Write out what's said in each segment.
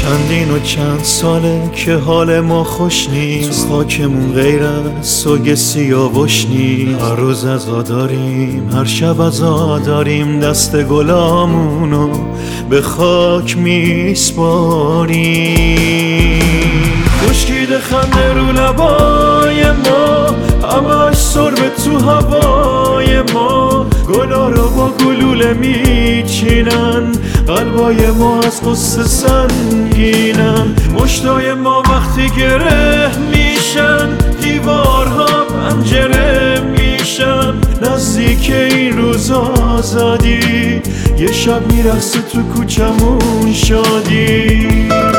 چندین و چند ساله که حال ما خوش نیست، تو خاکمون غیر از سوگ سیاوش نیست. هر روز عزا داریم، هر شب عزا داریم، دست گلامونو به خاک میسپاریم. خشکیده خنده رو لبای ما، همش سربه تو هوای ما. گلا رو با گلوله میچینن، قلبای ما از قصه سنگینن. مشتای ما وقتی گره میشن، دیوارها پنجره میشن. نزدیک این روز آزادی، یه شب میرقصه تو کوچمون شادی.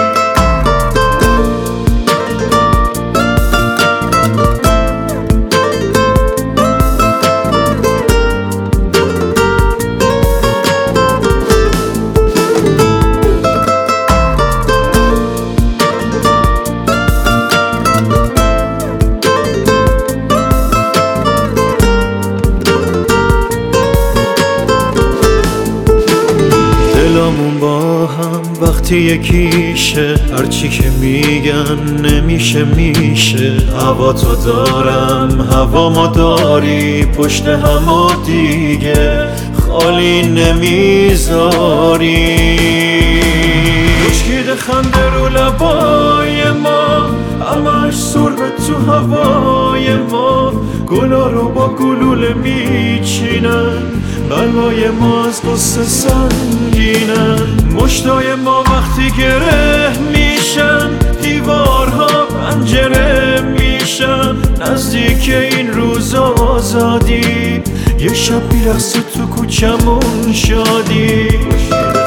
دلامون با هم وقتی یکیشه، هرچی که میگن نمیشه میشه. هوا تو دارم، هوا ما داری، پشت هم و دیگه خالی نمیذاری. خشکیده خنده رو لبای ما، همش سربه تو هوای ما. گلا رو با گلوله میچینن، قلبای ما از قصه سنگینن. مشتای ما وقتی گره میشن، دیوارها پنجره میشن. نزدیک این روز آزادی، یه شب میرقصه تو کوچمون شادی.